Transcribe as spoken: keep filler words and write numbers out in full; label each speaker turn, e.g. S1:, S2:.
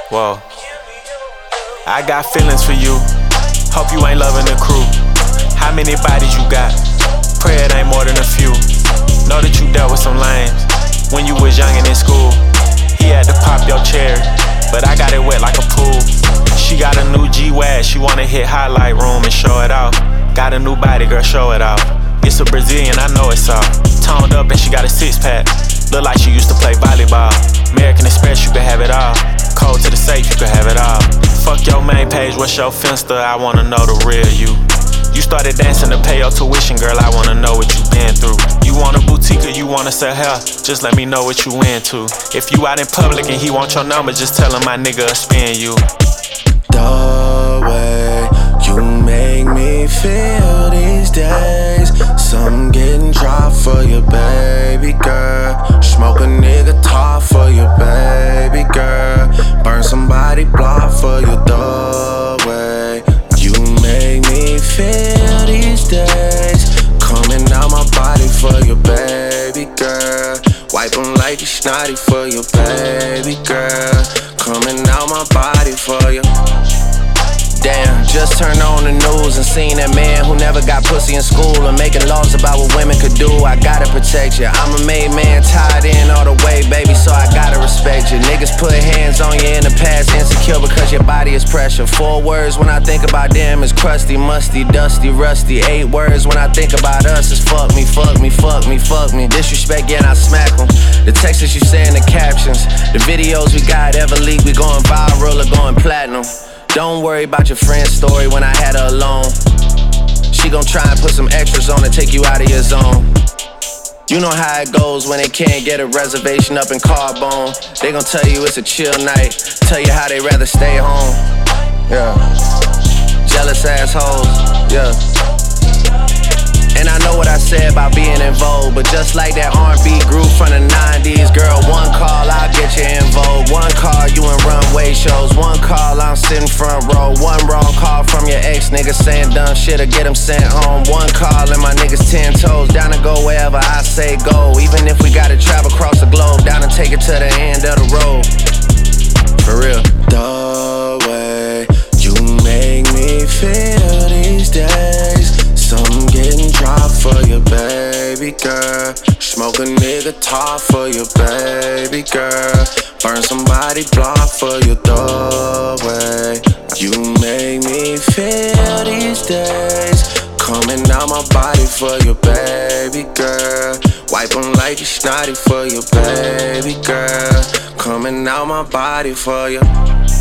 S1: Whoa. I got feelings for you. Hope you ain't loving the crew. How many bodies you got? Pray it ain't more than a few. Know that you dealt with some lames when you was young and in school. He had to pop your chair, but I got it wet like a pool. She got a new G-Wag, she wanna hit highlight room and show it off. Got a new body, girl, show it off. It's a Brazilian, I know it's all. Toned up and she got a six-pack. Look like she used to play volleyball. American Express, you can have it all. Code to the safe, you can have it all. Fuck your main page, what's your Finsta? I wanna know the real you. You started dancing to pay your tuition, girl, I wanna know what you been through. You want a boutique or you wanna sell hair? Just let me know what you into. If you out in public and he want your number, just tell him my nigga will spin you.
S2: The way you make me feel these days, something getting dry for you, baby girl. Smoke a nigga top for you, baby girl. Burn somebody block for you, the way you make me feel these days. Coming out my body for you, baby girl. Wipe them like you snotty for you, baby girl. Coming out my body for you. Damn, just turned on the news and seen that man who never got pussy in school and making laws about what women could do. I gotta protect you. I'm a made man, tied in all the way, baby, so I gotta respect you. Niggas put hands on you in the past, insecure because your body is pressure. Four words when I think about them is crusty, musty, dusty, rusty. Eight words when I think about us is fuck me, fuck me, fuck me, fuck me. Disrespect, yeah, and I smack them. The texts you say in the captions, the videos we got ever leaked, we going viral or going platinum. Don't worry about your friend's story when I had her alone. She gon' try and put some extras on and take you out of your zone. You know how it goes when they can't get a reservation up in Carbone. They gon' tell you it's a chill night, tell you how they rather stay home. Yeah, jealous assholes, yeah. And I know what I said about being in vogue, but just like that R and B group from the nineties, girl, one call, I'll get you in vogue. One call, you in runway shows. One call, I'm sitting front row. One wrong call from your ex nigga saying dumb shit or get him sent home. One call and my niggas ten toes, down to go wherever I say go. Even if we gotta travel across the globe, down and take it to the end of the road. For real. The way you make me feel these days, something getting dry for you, baby girl. Smoke a nigga top for you, baby girl. Burn somebody block for you, the way you make me feel these days. Coming out my body for you, baby girl. Wipe them like you snotty for you, baby girl. Coming out my body for you.